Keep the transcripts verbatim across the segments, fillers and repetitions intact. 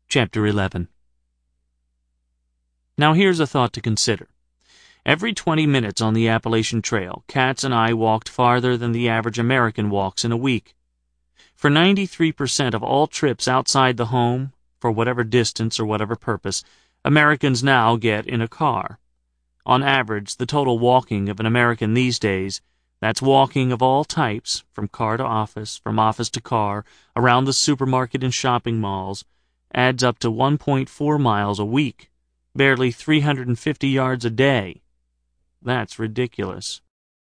Chapter eleven. Now here's a thought to consider. Every twenty minutes on the Appalachian Trail, Katz and I walked farther than the average American walks in a week. For ninety-three percent of all trips outside the home, for whatever distance or whatever purpose, Americans now get in a car. On average, the total walking of an American these days, that's walking of all types, from car to office, from office to car, around the supermarket and shopping malls, adds up to one point four miles a week, barely three hundred fifty yards a day. That's ridiculous.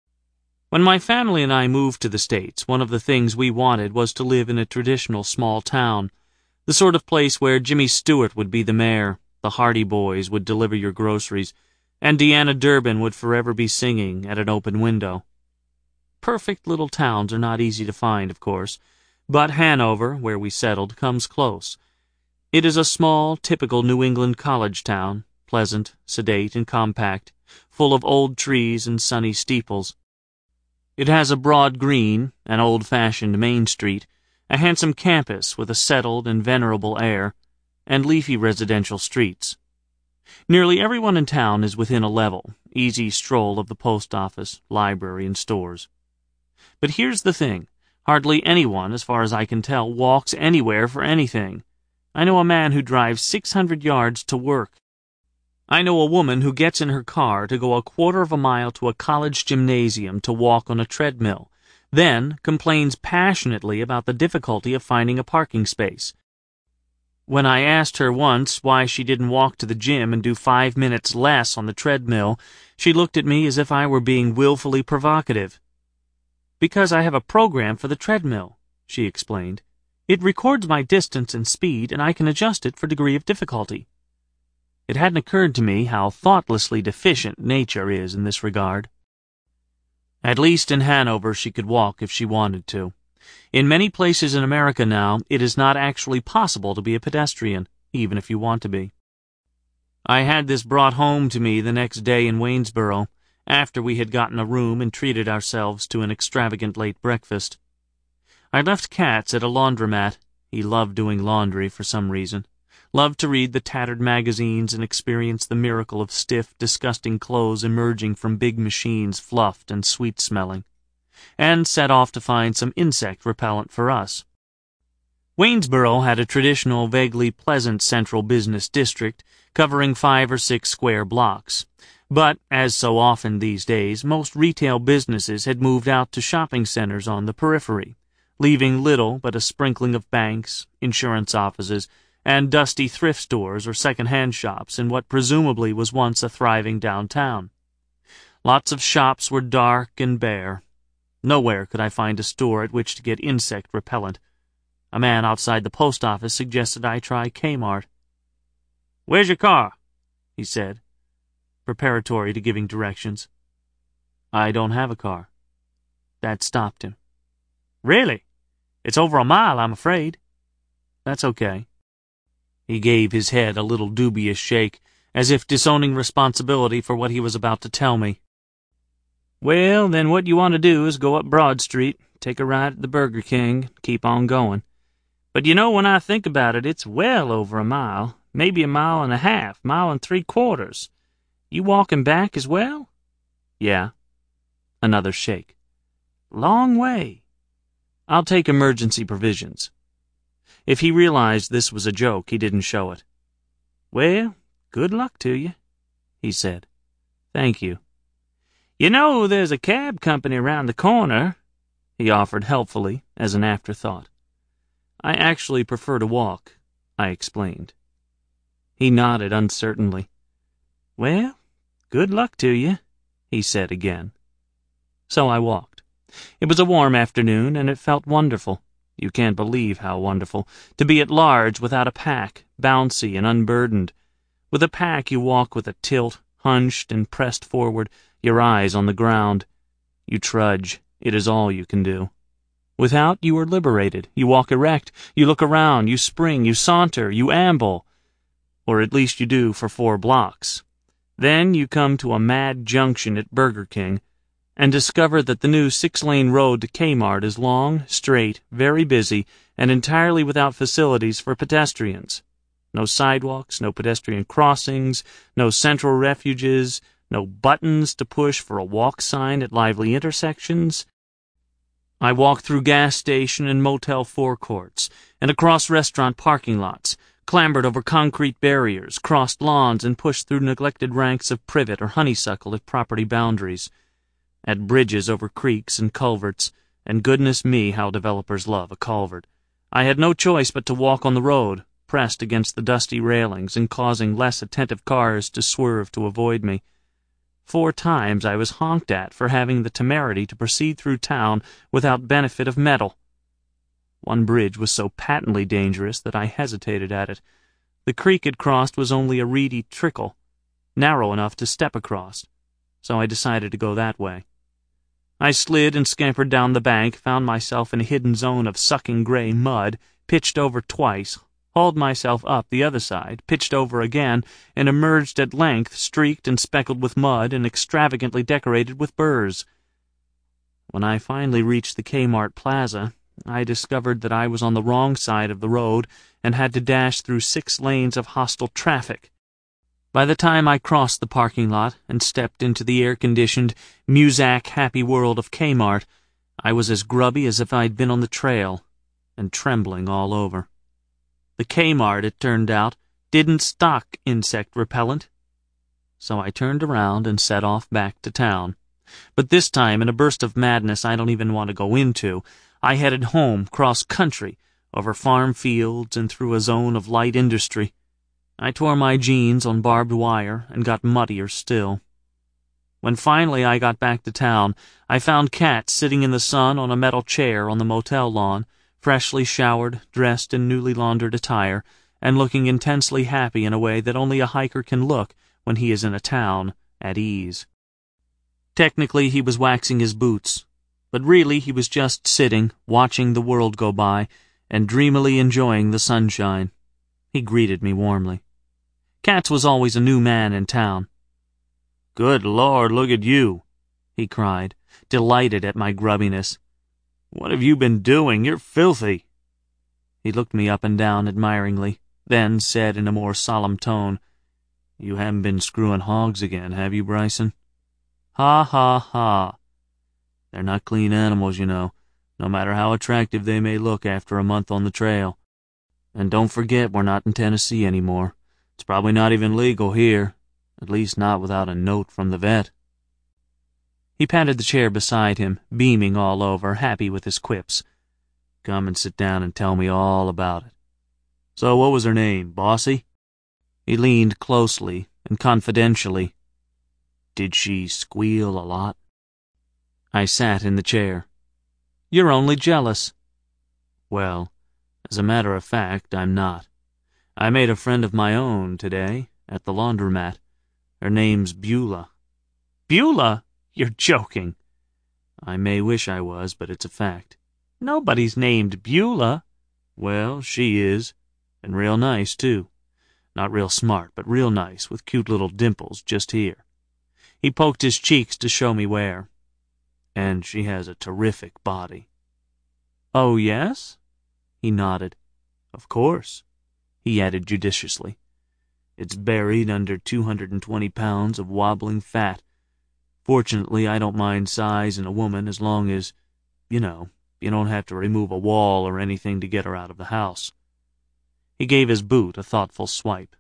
When my family and I moved to the States, one of the things we wanted was to live in a traditional small town, the sort of place where Jimmy Stewart would be the mayor, the Hardy Boys would deliver your groceries, and Deanna Durbin would forever be singing at an open window. Perfect little towns are not easy to find, of course, but Hanover, where we settled, comes close. It is a small, typical New England college town, pleasant, sedate, and compact, full of old trees and sunny steeples. It has a broad green, an old-fashioned Main Street, a handsome campus with a settled and venerable air, and leafy residential streets. Nearly everyone in town is within a level, easy stroll of the post office, library, and stores. But here's the thing. Hardly anyone, as far as I can tell, walks anywhere for anything. I know a man who drives six hundred yards to work. I know a woman who gets in her car to go a quarter of a mile to a college gymnasium to walk on a treadmill, then complains passionately about the difficulty of finding a parking space. When I asked her once why she didn't walk to the gym and do five minutes less on the treadmill, she looked at me as if I were being willfully provocative. "Because I have a program for the treadmill," she explained. "It records my distance and speed, and I can adjust it for degree of difficulty." It hadn't occurred to me how thoughtlessly deficient nature is in this regard. At least in Hanover she could walk if she wanted to. In many places in America now, it is not actually possible to be a pedestrian, even if you want to be. I had this brought home to me the next day in Waynesboro, after we had gotten a room and treated ourselves to an extravagant late breakfast. I left Katz at a laundromat. He loved doing laundry for some reason. Loved to read the tattered magazines and experience the miracle of stiff, disgusting clothes emerging from big machines fluffed and sweet-smelling, and set off to find some insect repellent for us. Waynesboro had a traditional, vaguely pleasant central business district covering five or six square blocks, but, as so often these days, most retail businesses had moved out to shopping centers on the periphery, leaving little but a sprinkling of banks, insurance offices, and dusty thrift stores or second-hand shops in what presumably was once a thriving downtown. Lots of shops were dark and bare. Nowhere could I find a store at which to get insect repellent. A man outside the post office suggested I try Kmart. "Where's your car?" he said, preparatory to giving directions. "I don't have a car." That stopped him. "Really? It's over a mile, I'm afraid." "That's okay." He gave his head a little dubious shake, as if disowning responsibility for what he was about to tell me. "Well, then what you want to do is go up Broad Street, take a ride at the Burger King, keep on going. But you know, when I think about it, it's well over a mile, maybe a mile and a half, mile and three quarters. You walking back as well?" "Yeah." Another shake. "Long way." "I'll take emergency provisions." If he realized this was a joke, he didn't show it. "Well, good luck to you," he said. "Thank you." "You know, there's a cab company around the corner," he offered helpfully, as an afterthought. "I actually prefer to walk," I explained. He nodded uncertainly. "Well, good luck to you," he said again. So I walked. It was a warm afternoon, and it felt wonderful. You can't believe how wonderful, to be at large without a pack, bouncy and unburdened. With a pack you walk with a tilt, hunched and pressed forward, your eyes on the ground. You trudge. It is all you can do. Without, you are liberated. You walk erect. You look around. You spring. You saunter. You amble. Or at least you do for four blocks. Then you come to a mad junction at Burger King, and discover that the new six-lane road to Kmart is long, straight, very busy, and entirely without facilities for pedestrians. No sidewalks, no pedestrian crossings, no central refuges, no buttons to push for a walk sign at lively intersections. I walked through gas station and motel forecourts, and across restaurant parking lots, clambered over concrete barriers, crossed lawns, and pushed through neglected ranks of privet or honeysuckle at property boundaries, at bridges over creeks and culverts, and goodness me, how developers love a culvert. I had no choice but to walk on the road, pressed against the dusty railings and causing less attentive cars to swerve to avoid me. Four times I was honked at for having the temerity to proceed through town without benefit of metal. One bridge was so patently dangerous that I hesitated at it. The creek it crossed was only a reedy trickle, narrow enough to step across, so I decided to go that way. I slid and scampered down the bank, found myself in a hidden zone of sucking gray mud, pitched over twice, hauled myself up the other side, pitched over again, and emerged at length streaked and speckled with mud and extravagantly decorated with burrs. When I finally reached the Kmart Plaza, I discovered that I was on the wrong side of the road and had to dash through six lanes of hostile traffic. By the time I crossed the parking lot and stepped into the air-conditioned, Muzak happy world of Kmart, I was as grubby as if I'd been on the trail, and trembling all over. The Kmart, it turned out, didn't stock insect repellent. So I turned around and set off back to town. But this time, in a burst of madness I don't even want to go into, I headed home cross-country, over farm fields and through a zone of light industry. I tore my jeans on barbed wire and got muddier still. When finally I got back to town, I found Kat sitting in the sun on a metal chair on the motel lawn, freshly showered, dressed in newly laundered attire, and looking intensely happy in a way that only a hiker can look when he is in a town at ease. Technically, he was waxing his boots, but really he was just sitting, watching the world go by, and dreamily enjoying the sunshine. He greeted me warmly. Katz was always a new man in town. "Good Lord, look at you," he cried, delighted at my grubbiness. "What have you been doing? You're filthy." He looked me up and down admiringly, then said in a more solemn tone, "You haven't been screwing hogs again, have you, Bryson?" "Ha, ha, ha. They're not clean animals, you know, no matter how attractive they may look after a month on the trail. And don't forget we're not in Tennessee anymore. It's probably not even legal here, at least not without a note from the vet." He patted the chair beside him, beaming all over, happy with his quips. "Come and sit down and tell me all about it. So what was her name, Bossy?" He leaned closely and confidentially. "Did she squeal a lot?" I sat in the chair. "You're only jealous." "Well, as a matter of fact, I'm not. I made a friend of my own today at the laundromat. Her name's Beulah." "Beulah? You're joking." "I may wish I was, but it's a fact." "Nobody's named Beulah." "Well, she is, and real nice, too. Not real smart, but real nice, with cute little dimples just here." He poked his cheeks to show me where. "And she has a terrific body." "Oh, yes?" He nodded. "Of course," he added judiciously. "It's buried under two hundred twenty pounds of wobbling fat. Fortunately, I don't mind size in a woman as long as, you know, you don't have to remove a wall or anything to get her out of the house." He gave his boot a thoughtful swipe.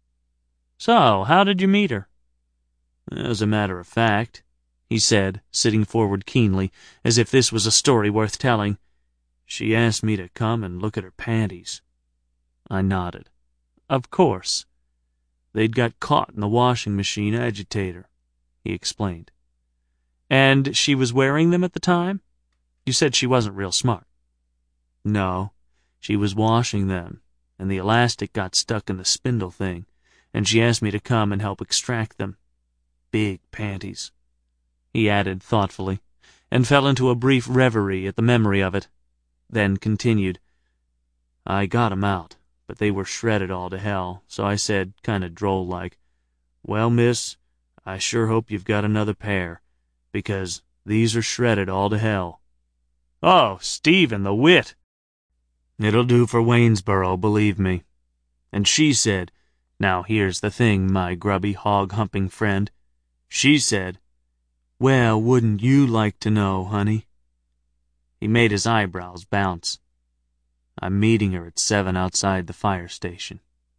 "So, how did you meet her?" "As a matter of fact," he said, sitting forward keenly, as if this was a story worth telling, "she asked me to come and look at her panties." I nodded. "Of course." "They'd got caught in the washing machine agitator," he explained. "And she was wearing them at the time? You said she wasn't real smart." "No, she was washing them, and the elastic got stuck in the spindle thing, and she asked me to come and help extract them. Big panties," he added thoughtfully, and fell into a brief reverie at the memory of it, then continued, "I got 'em out, but they were shredded all to hell, so I said, kind of droll-like, 'Well, miss, I sure hope you've got another pair, because these are shredded all to hell.'" "Oh, Stephen the wit!" "It'll do for Waynesboro, believe me." And she said, now here's the thing, my grubby hog-humping friend. She said, well, wouldn't you like to know, honey? He made his eyebrows bounce. I'm meeting her at seven outside the fire station.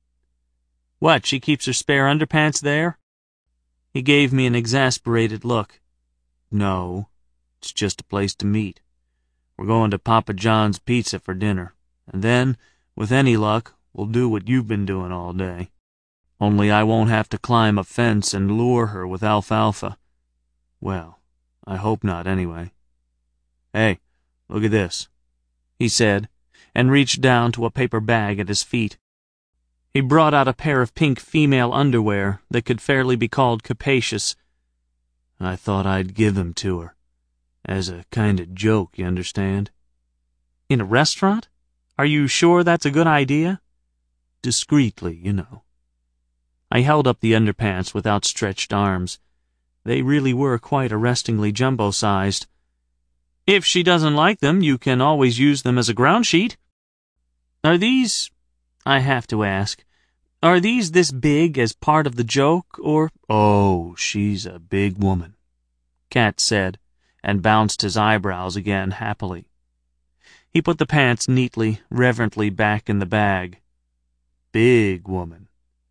What, she keeps her spare underpants there? He gave me an exasperated look. No, it's just a place to meet. We're going to Papa John's Pizza for dinner, and then, with any luck, we'll do what you've been doing all day. Only I won't have to climb a fence and lure her with alfalfa. Well, I hope not anyway. Hey, look at this, he said, and reached down to a paper bag at his feet. He brought out a pair of pink female underwear that could fairly be called capacious. I thought I'd give them to her, as a kind of joke, you understand? In a restaurant? Are you sure that's a good idea? Discreetly, you know. I held up the underpants with outstretched arms. They really were quite arrestingly jumbo-sized. If she doesn't like them, you can always use them as a ground sheet. Are these... I have to ask, are these this big as part of the joke, or... Oh, she's a big woman, Cat said, and bounced his eyebrows again happily. He put the pants neatly, reverently back in the bag. Big woman.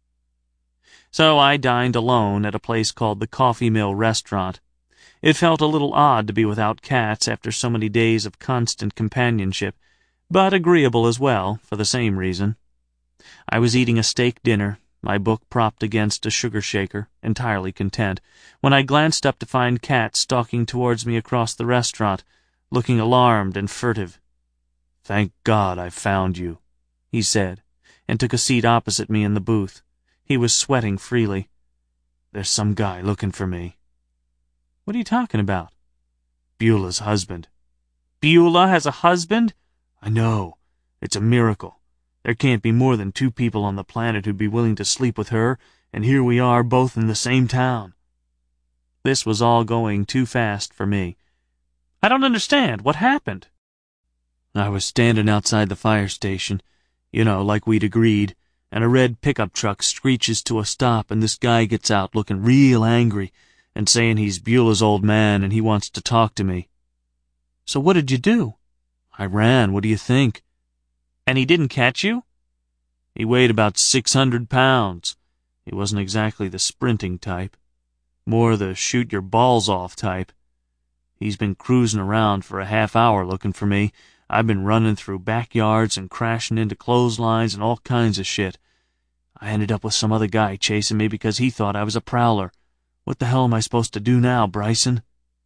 So I dined alone at a place called the Coffee Mill Restaurant. It felt a little odd to be without Cats after so many days of constant companionship, but agreeable as well, for the same reason. I was eating a steak dinner, my book propped against a sugar shaker, entirely content, when I glanced up to find Cat stalking towards me across the restaurant, looking alarmed and furtive. Thank God I found you, he said, and took a seat opposite me in the booth. He was sweating freely. There's some guy looking for me. What are you talking about? Beulah's husband. Beulah has a husband? I know. It's a miracle. There can't be more than two people on the planet who'd be willing to sleep with her, and here we are both in the same town. This was all going too fast for me. I don't understand. What happened? I was standing outside the fire station, you know, like we'd agreed, and a red pickup truck screeches to a stop, and this guy gets out looking real angry and saying he's Beulah's old man and he wants to talk to me. So what did you do? I ran. What do you think? And he didn't catch you? He weighed about six hundred pounds. He wasn't exactly the sprinting type. More the shoot-your-balls-off type. He's been cruising around for a half hour looking for me. I've been running through backyards and crashing into clotheslines and all kinds of shit. I ended up with some other guy chasing me because he thought I was a prowler. What the hell am I supposed to do now, Bryson?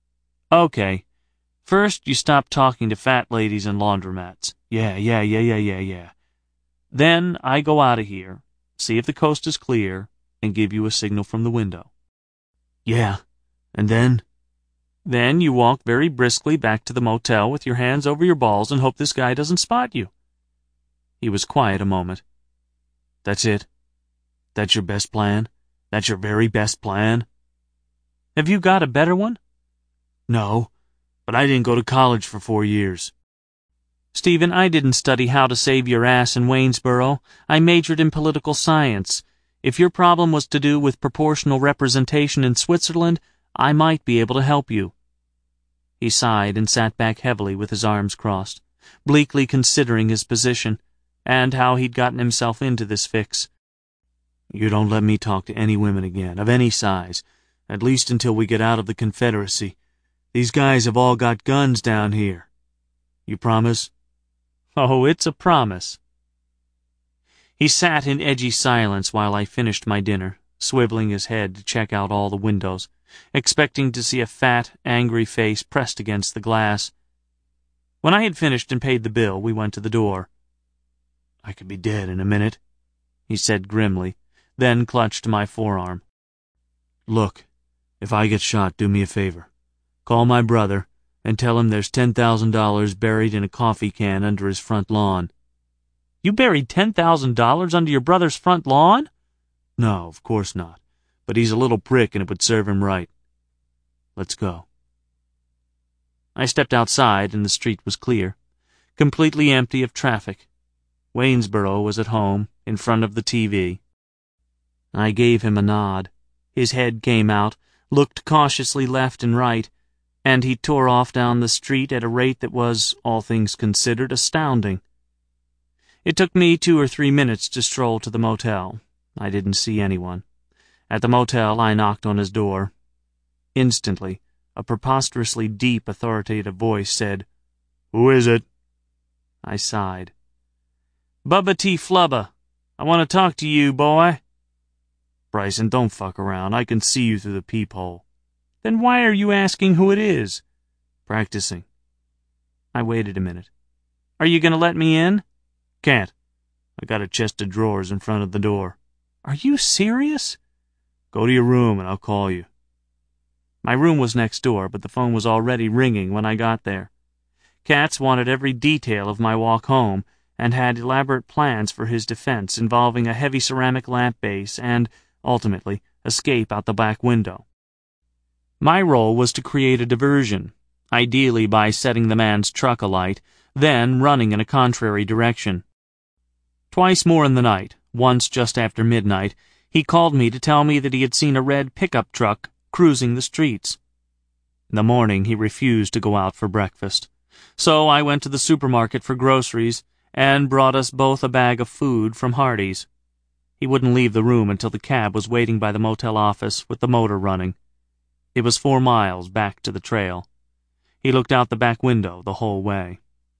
Okay. First, you stop talking to fat ladies and laundromats. Yeah, yeah, yeah, yeah, yeah, yeah. Then I go out of here, see if the coast is clear, and give you a signal from the window. Yeah, and then? Then you walk very briskly back to the motel with your hands over your balls and hope this guy doesn't spot you. He was quiet a moment. That's it? That's your best plan? That's your very best plan? Have you got a better one? No, but I didn't go to college for four years. Stephen, I didn't study how to save your ass in Waynesboro. I majored in political science. If your problem was to do with proportional representation in Switzerland, I might be able to help you. He sighed and sat back heavily with his arms crossed, bleakly considering his position, and how he'd gotten himself into this fix. You don't let me talk to any women again, of any size, at least until we get out of the Confederacy. These guys have all got guns down here. You promise? Oh, it's a promise. He sat in edgy silence while I finished my dinner, swiveling his head to check out all the windows, expecting to see a fat, angry face pressed against the glass. When I had finished and paid the bill, we went to the door. I could be dead in a minute, he said grimly, then clutched my forearm. Look, if I get shot, do me a favor. Call my brother and tell him there's ten thousand dollars buried in a coffee can under his front lawn. You buried ten thousand dollars under your brother's front lawn? No, of course not. But he's a little prick and it would serve him right. Let's go. I stepped outside and the street was clear, completely empty of traffic. Waynesboro was at home, in front of the T V. I gave him a nod. His head came out, looked cautiously left and right, and he tore off down the street at a rate that was, all things considered, astounding. It took me two or three minutes to stroll to the motel. I didn't see anyone. At the motel, I knocked on his door. Instantly, a preposterously deep, authoritative voice said, "Who is it?" I sighed. "Bubba T. Flubba. I want to talk to you, boy." "Bryson, don't fuck around. I can see you through the peephole." "Then why are you asking who it is?" "Practicing." I waited a minute. "Are you going to let me in?" "Can't. I got a chest of drawers in front of the door." "Are you serious?" "Go to your room and I'll call you." My room was next door, but the phone was already ringing when I got there. Katz wanted every detail of my walk home, and had elaborate plans for his defense involving a heavy ceramic lamp base and, ultimately, escape out the back window. My role was to create a diversion, ideally by setting the man's truck alight, then running in a contrary direction. Twice more in the night, once just after midnight, he called me to tell me that he had seen a red pickup truck cruising the streets. In the morning he refused to go out for breakfast, so I went to the supermarket for groceries and brought us both a bag of food from Hardee's. He wouldn't leave the room until the cab was waiting by the motel office with the motor running. It was four miles back to the trail. He looked out the back window the whole way.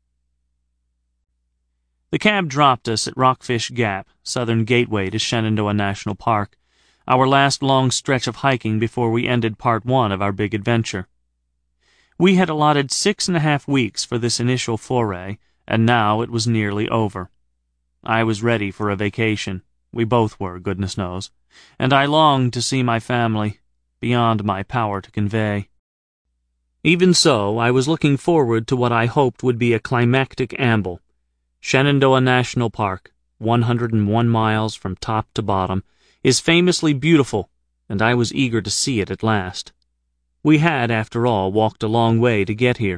The cab dropped us at Rockfish Gap, southern gateway to Shenandoah National Park, our last long stretch of hiking before we ended part one of our big adventure. We had allotted six and a half weeks for this initial foray, and now it was nearly over. I was ready for a vacation. We both were, goodness knows, and I longed to see my family, beyond my power to convey. Even so, I was looking forward to what I hoped would be a climactic amble. Shenandoah National Park, one hundred and one miles from top to bottom, is famously beautiful, and I was eager to see it at last. We had, after all, walked a long way to get here.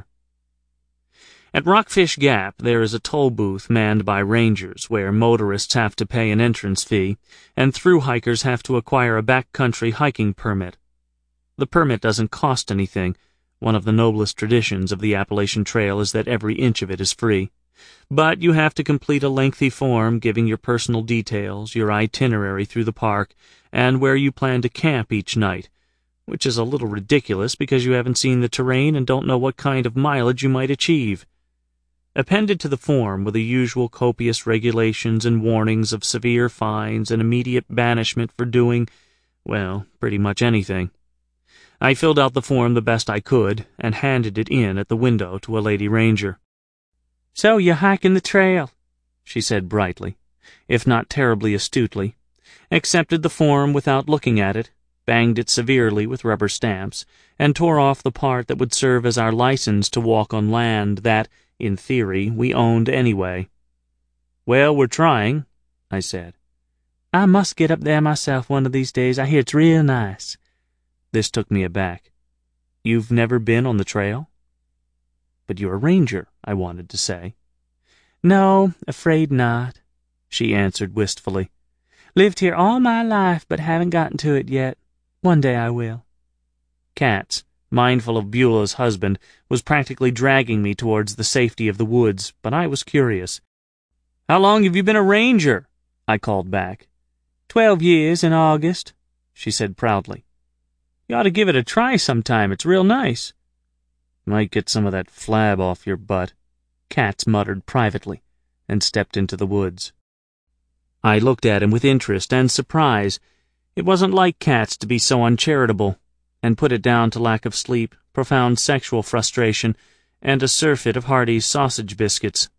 At Rockfish Gap there is a toll booth manned by rangers where motorists have to pay an entrance fee, and thru-hikers have to acquire a backcountry hiking permit. The permit doesn't cost anything. One of the noblest traditions of the Appalachian Trail is that every inch of it is free. But you have to complete a lengthy form giving your personal details, your itinerary through the park, and where you plan to camp each night, which is a little ridiculous because you haven't seen the terrain and don't know what kind of mileage you might achieve. Appended to the form were the usual copious regulations and warnings of severe fines and immediate banishment for doing, well, pretty much anything. I filled out the form the best I could and handed it in at the window to a lady ranger. "So you're hiking the trail," she said brightly, if not terribly astutely, accepted the form without looking at it, banged it severely with rubber stamps, and tore off the part that would serve as our license to walk on land that, in theory, we owned anyway. "Well, we're trying," I said. "I must get up there myself one of these days. I hear it's real nice." This took me aback. "You've never been on the trail?" "But you're a ranger," I wanted to say. "No, afraid not," she answered wistfully. "Lived here all my life, but haven't gotten to it yet. One day I will." Katz, mindful of Beulah's husband, was practically dragging me towards the safety of the woods, but I was curious. "How long have you been a ranger?" I called back. Twelve years in August," she said proudly. "You ought to give it a try sometime. It's real nice." "Might get some of that flab off your butt," Katz muttered privately, and stepped into the woods. I looked at him with interest and surprise. It wasn't like Katz to be so uncharitable, and put it down to lack of sleep, profound sexual frustration, and a surfeit of Hardee's sausage biscuits.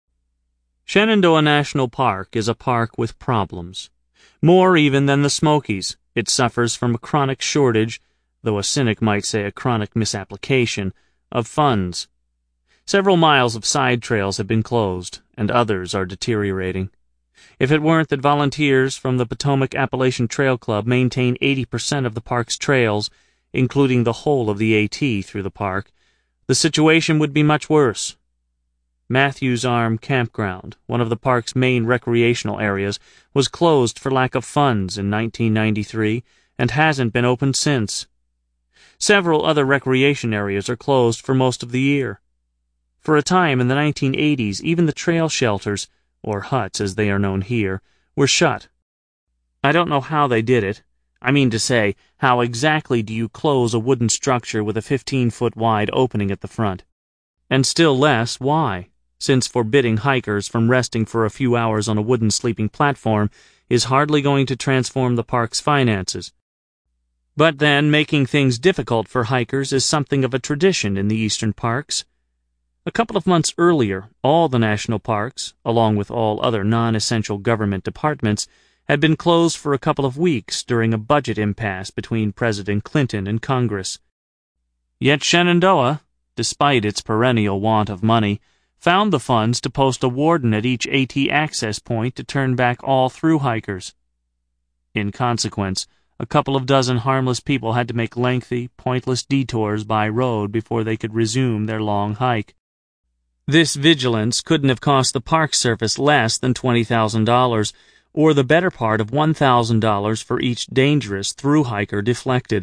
Shenandoah National Park is a park with problems. More even than the Smokies, it suffers from a chronic shortage, though a cynic might say a chronic misapplication, of funds. Several miles of side trails have been closed, and others are deteriorating. If it weren't that volunteers from the Potomac Appalachian Trail Club maintain eighty percent of the park's trails, including the whole of the AT through the park, the situation would be much worse. Matthews Arm Campground, one of the park's main recreational areas, was closed for lack of funds in nineteen ninety-three and hasn't been opened since. Several other recreation areas are closed for most of the year. For a time in the nineteen eighties, even the trail shelters, or huts as they are known here, were shut. I don't know how they did it. I mean to say, how exactly do you close a wooden structure with a fifteen-foot wide opening at the front? And still less, why, since forbidding hikers from resting for a few hours on a wooden sleeping platform is hardly going to transform the park's finances. But then, making things difficult for hikers is something of a tradition in the eastern parks. A couple of months earlier, all the national parks, along with all other non-essential government departments, had been closed for a couple of weeks during a budget impasse between President Clinton and Congress. Yet Shenandoah, despite its perennial want of money, found the funds to post a warden at each AT access point to turn back all through hikers. In consequence, a couple of dozen harmless people had to make lengthy, pointless detours by road before they could resume their long hike. This vigilance couldn't have cost the Park Service less than twenty thousand dollars, or the better part of one thousand dollars for each dangerous through-hiker deflected.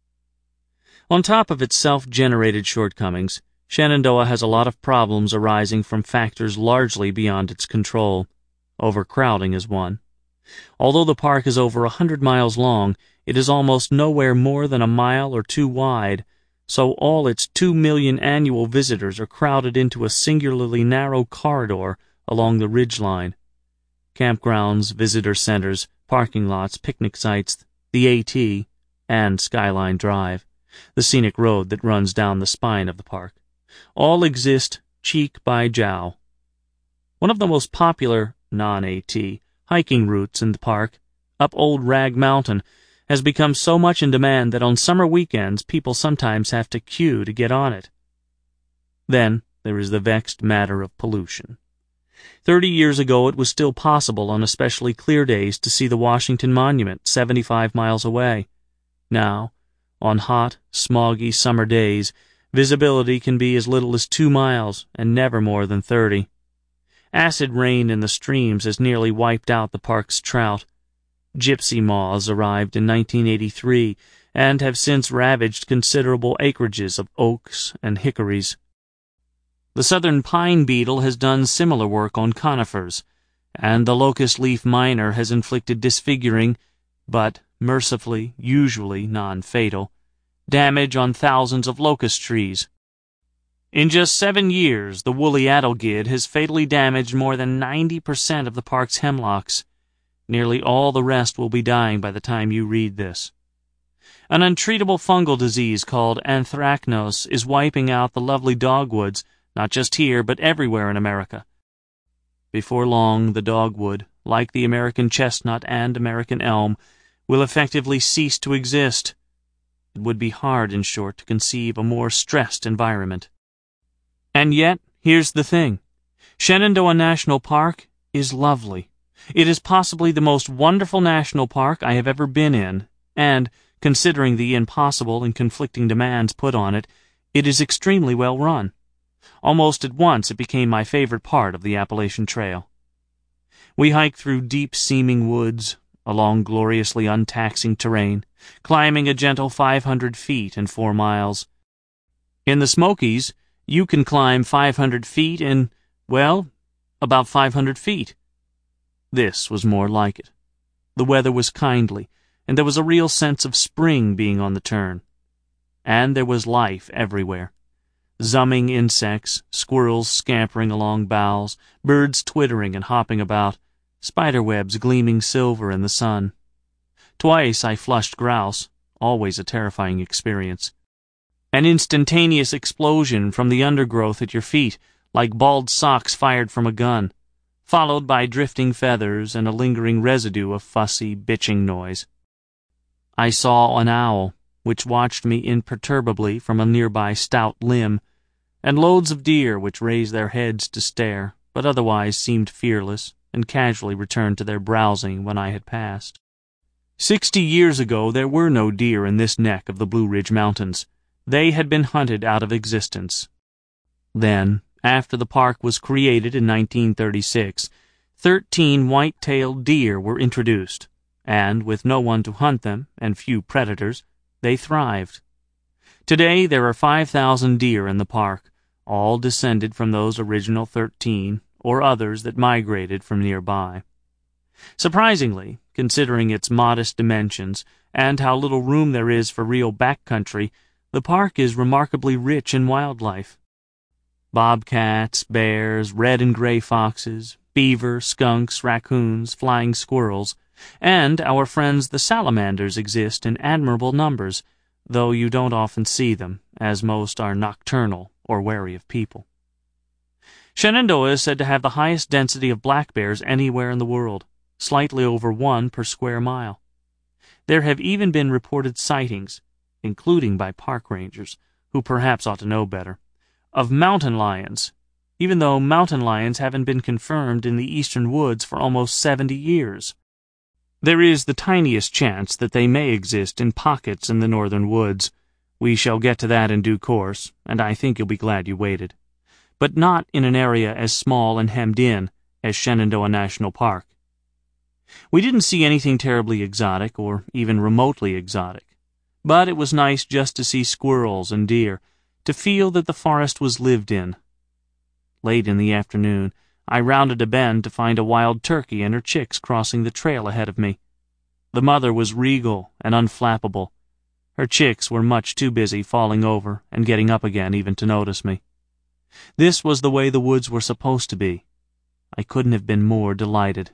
On top of its self-generated shortcomings, Shenandoah has a lot of problems arising from factors largely beyond its control. Overcrowding is one. Although the park is over a hundred miles long, it is almost nowhere more than a mile or two wide, so all its two million annual visitors are crowded into a singularly narrow corridor along the ridgeline. Campgrounds, visitor centers, parking lots, picnic sites, the AT, and Skyline Drive, the scenic road that runs down the spine of the park, all exist cheek by jowl. One of the most popular non-AT hiking routes in the park, up Old Rag Mountain, has become so much in demand that on summer weekends people sometimes have to queue to get on it. Then there is the vexed matter of pollution. Thirty years ago it was still possible on especially clear days to see the Washington Monument seventy-five miles away. Now, on hot, smoggy summer days, visibility can be as little as two miles and never more than thirty. Acid rain in the streams has nearly wiped out the park's trout. Gypsy moths arrived in nineteen eighty-three and have since ravaged considerable acreages of oaks and hickories. The southern pine beetle has done similar work on conifers, and the locust leaf miner has inflicted disfiguring, but mercifully, usually non-fatal, damage on thousands of locust trees. In just seven years, the woolly adelgid has fatally damaged more than ninety percent of the park's hemlocks. Nearly all the rest will be dying by the time you read this. An untreatable fungal disease called anthracnose is wiping out the lovely dogwoods, not just here, but everywhere in America. Before long, the dogwood, like the American chestnut and American elm, will effectively cease to exist. It would be hard, in short, to conceive a more stressed environment. And yet, here's the thing. Shenandoah National Park is lovely. It is possibly the most wonderful national park I have ever been in, and, considering the impossible and conflicting demands put on it, it is extremely well run. Almost at once it became my favorite part of the Appalachian Trail. We hiked through deep-seeming woods, along gloriously untaxing terrain, climbing a gentle five hundred feet in four miles. In the Smokies, you can climb five hundred feet in, well, about five hundred feet. This was more like it. The weather was kindly, and there was a real sense of spring being on the turn. And there was life everywhere. Zumming insects, squirrels scampering along boughs, birds twittering and hopping about, spiderwebs gleaming silver in the sun. Twice I flushed grouse, always a terrifying experience. An instantaneous explosion from the undergrowth at your feet, like bald socks fired from a gun, followed by drifting feathers and a lingering residue of fussy, bitching noise. I saw an owl, which watched me imperturbably from a nearby stout limb, and loads of deer which raised their heads to stare, but otherwise seemed fearless, and casually returned to their browsing when I had passed. Sixty years ago there were no deer in this neck of the Blue Ridge Mountains. They had been hunted out of existence. Then, After the park was created in nineteen thirty-six, thirteen white-tailed deer were introduced, and with no one to hunt them and few predators, they thrived. Today there are five thousand deer in the park, all descended from those original thirteen, or others that migrated from nearby. Surprisingly, considering its modest dimensions and how little room there is for real backcountry, the park is remarkably rich in wildlife. Bobcats, bears, red and gray foxes, beaver, skunks, raccoons, flying squirrels, and our friends the salamanders exist in admirable numbers, though you don't often see them, as most are nocturnal or wary of people. Shenandoah is said to have the highest density of black bears anywhere in the world, slightly over one per square mile. There have even been reported sightings, including by park rangers, who perhaps ought to know better, of mountain lions, even though mountain lions haven't been confirmed in the eastern woods for almost seventy years. There is the tiniest chance that they may exist in pockets in the northern woods. We shall get to that in due course, and I think you'll be glad you waited. But not in an area as small and hemmed in as Shenandoah National Park. We didn't see anything terribly exotic or even remotely exotic, but it was nice just to see squirrels and deer, to feel that the forest was lived in. Late in the afternoon, I rounded a bend to find a wild turkey and her chicks crossing the trail ahead of me. The mother was regal and unflappable. Her chicks were much too busy falling over and getting up again even to notice me. This was the way the woods were supposed to be. I couldn't have been more delighted.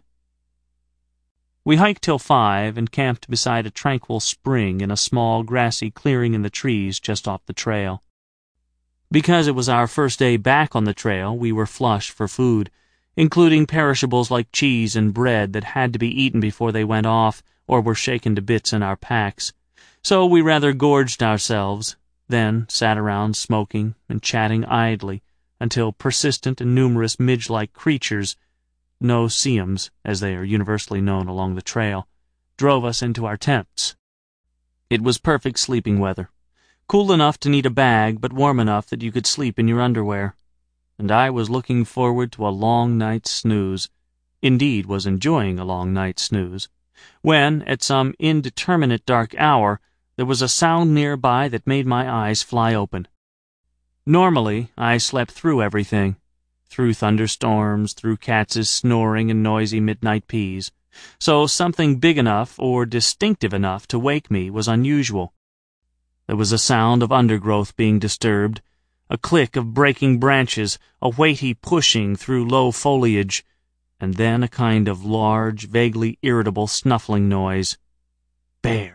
We hiked till five and camped beside a tranquil spring in a small grassy clearing in the trees just off the trail. Because it was our first day back on the trail, we were flush for food, including perishables like cheese and bread that had to be eaten before they went off or were shaken to bits in our packs. So we rather gorged ourselves, then sat around smoking and chatting idly until persistent and numerous midge-like creatures, no-see-ums, as they are universally known along the trail, drove us into our tents. It was perfect sleeping weather, cool enough to need a bag, but warm enough that you could sleep in your underwear. And I was looking forward to a long night's snooze, indeed was enjoying a long night's snooze, when, at some indeterminate dark hour, there was a sound nearby that made my eyes fly open. Normally, I slept through everything, through thunderstorms, through Katz's snoring and noisy midnight peas, so something big enough or distinctive enough to wake me was unusual. There was a sound of undergrowth being disturbed, a click of breaking branches, a weighty pushing through low foliage, and then a kind of large, vaguely irritable snuffling noise. Bear.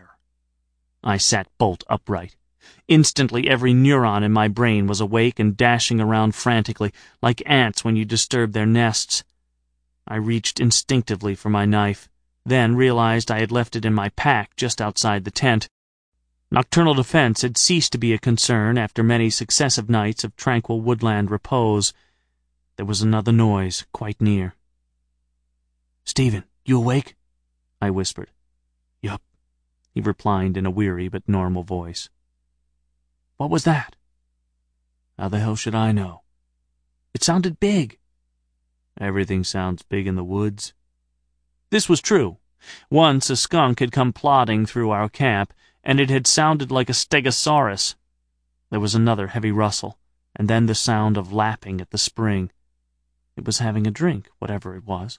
I sat bolt upright. Instantly every neuron in my brain was awake and dashing around frantically, like ants when you disturb their nests. I reached instinctively for my knife, then realized I had left it in my pack just outside the tent. Nocturnal defense had ceased to be a concern after many successive nights of tranquil woodland repose. There was another noise, quite near. "Stephen, you awake?" I whispered. "Yup," he replied in a weary but normal voice. "What was that?" "How the hell should I know?" "It sounded big." "Everything sounds big in the woods." This was true. Once a skunk had come plodding through our camp, and it had sounded like a stegosaurus. There was another heavy rustle, and then the sound of lapping at the spring. It was having a drink, whatever it was.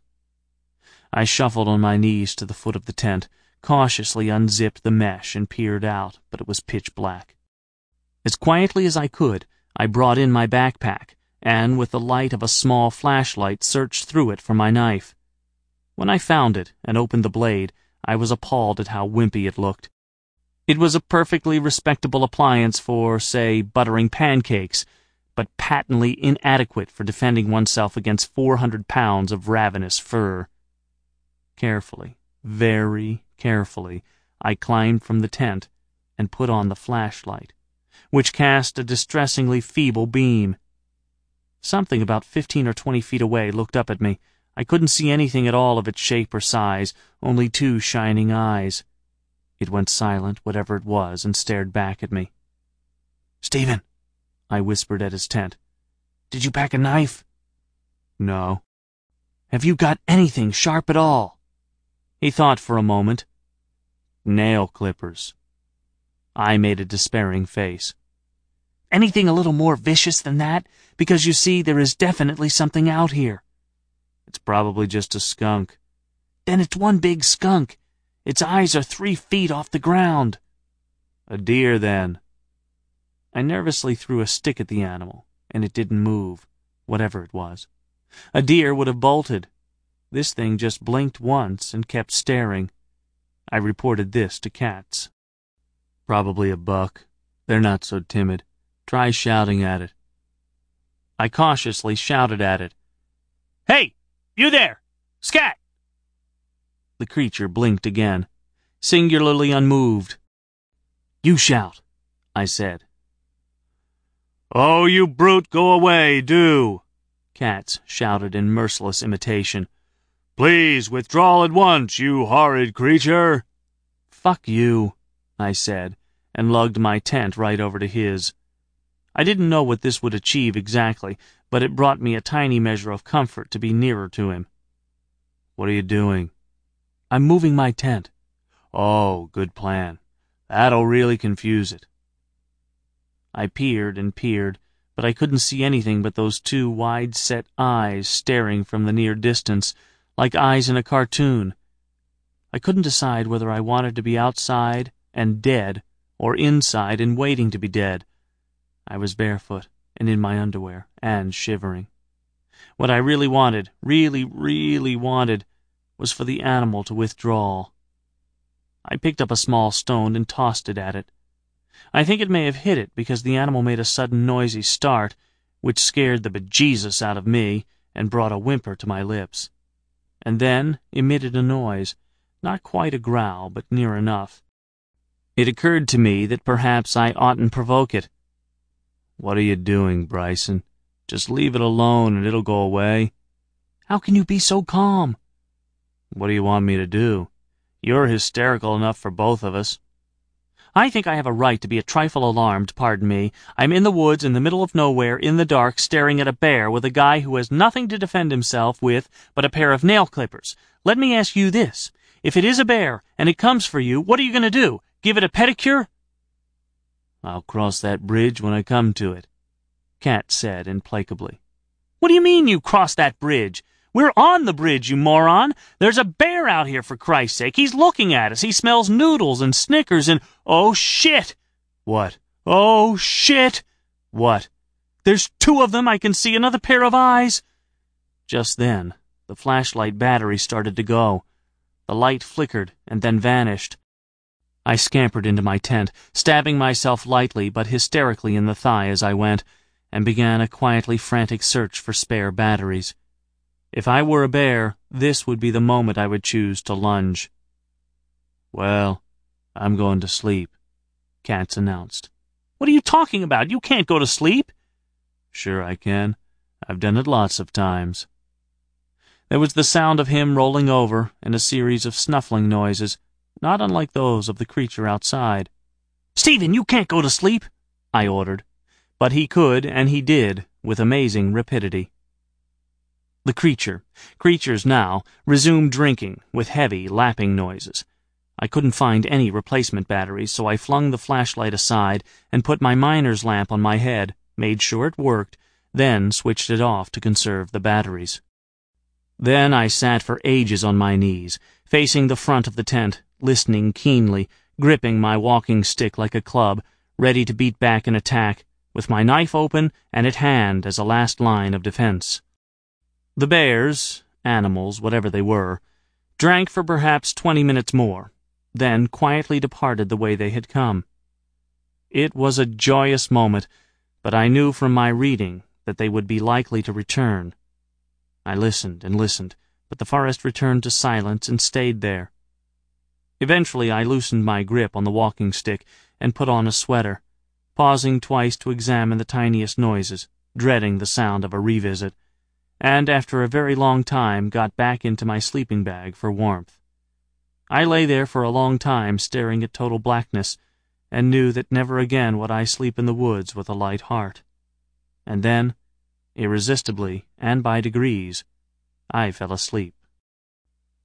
I shuffled on my knees to the foot of the tent, cautiously unzipped the mesh and peered out, but it was pitch black. As quietly as I could, I brought in my backpack, and with the light of a small flashlight searched through it for my knife. When I found it and opened the blade, I was appalled at how wimpy it looked. It was a perfectly respectable appliance for, say, buttering pancakes, but patently inadequate for defending oneself against four hundred pounds of ravenous fur. Carefully, very carefully, I climbed from the tent and put on the flashlight, which cast a distressingly feeble beam. Something about fifteen or twenty feet away looked up at me. I couldn't see anything at all of its shape or size, only two shining eyes. It went silent, whatever it was, and stared back at me. "Stephen," I whispered at his tent. Did you pack a knife? No. Have you got anything sharp at all? He thought for a moment. Nail clippers. I made a despairing face. Anything a little more vicious than that? Because you see, there is definitely something out here. It's probably just a skunk. Then it's one big skunk. Its eyes are three feet off the ground. A deer, then. I nervously threw a stick at the animal, and it didn't move, whatever it was. A deer would have bolted. This thing just blinked once and kept staring. I reported this to Katz. Probably a buck. They're not so timid. Try shouting at it. I cautiously shouted at it. Hey, you there! Scat! The creature blinked again, singularly unmoved. You shout, I said. Oh, you brute, go away, do! Katz shouted in merciless imitation. Please withdraw at once, you horrid creature! Fuck you, I said, and lugged my tent right over to his. I didn't know what this would achieve exactly, but it brought me a tiny measure of comfort to be nearer to him. What are you doing? I'm moving my tent. Oh, good plan. That'll really confuse it. I peered and peered, but I couldn't see anything but those two wide-set eyes staring from the near distance, like eyes in a cartoon. I couldn't decide whether I wanted to be outside and dead, or inside and waiting to be dead. I was barefoot, and in my underwear, and shivering. What I really wanted, really, really wanted, was for the animal to withdraw. I picked up a small stone and tossed it at it. I think it may have hit it because the animal made a sudden noisy start, which scared the bejesus out of me and brought a whimper to my lips, and then emitted a noise, not quite a growl, but near enough. It occurred to me that perhaps I oughtn't provoke it. What are you doing, Bryson? Just leave it alone and it'll go away. How can you be so calm? What do you want me to do? You're hysterical enough for both of us. I think I have a right to be a trifle alarmed, pardon me. I'm in the woods in the middle of nowhere, in the dark, staring at a bear with a guy who has nothing to defend himself with but a pair of nail clippers. Let me ask you this. If it is a bear, and it comes for you, what are you going to do? Give it a pedicure? I'll cross that bridge when I come to it, Katz said implacably. What do you mean, you cross that bridge? We're on the bridge, you moron! There's a bear out here, for Christ's sake! He's looking at us! He smells noodles and Snickers and... Oh, shit! What? Oh, shit! What? There's two of them! I can see another pair of eyes! Just then, the flashlight battery started to go. The light flickered and then vanished. I scampered into my tent, stabbing myself lightly but hysterically in the thigh as I went, and began a quietly frantic search for spare batteries. If I were a bear, this would be the moment I would choose to lunge. Well, I'm going to sleep, Katz announced. What are you talking about? You can't go to sleep. Sure I can. I've done it lots of times. There was the sound of him rolling over and a series of snuffling noises, not unlike those of the creature outside. Stephen, you can't go to sleep, I ordered. But he could, and he did, with amazing rapidity. The creature, creatures now, resumed drinking, with heavy, lapping noises. I couldn't find any replacement batteries, so I flung the flashlight aside and put my miner's lamp on my head, made sure it worked, then switched it off to conserve the batteries. Then I sat for ages on my knees, facing the front of the tent, listening keenly, gripping my walking stick like a club, ready to beat back an attack, with my knife open and at hand as a last line of defense. The bears, animals, whatever they were, drank for perhaps twenty minutes more, then quietly departed the way they had come. It was a joyous moment, but I knew from my reading that they would be likely to return. I listened and listened, but the forest returned to silence and stayed there. Eventually I loosened my grip on the walking stick and put on a sweater, pausing twice to examine the tiniest noises, dreading the sound of a revisit, and after a very long time got back into my sleeping bag for warmth. I lay there for a long time staring at total blackness, and knew that never again would I sleep in the woods with a light heart. And then irresistibly and by degrees, I fell asleep.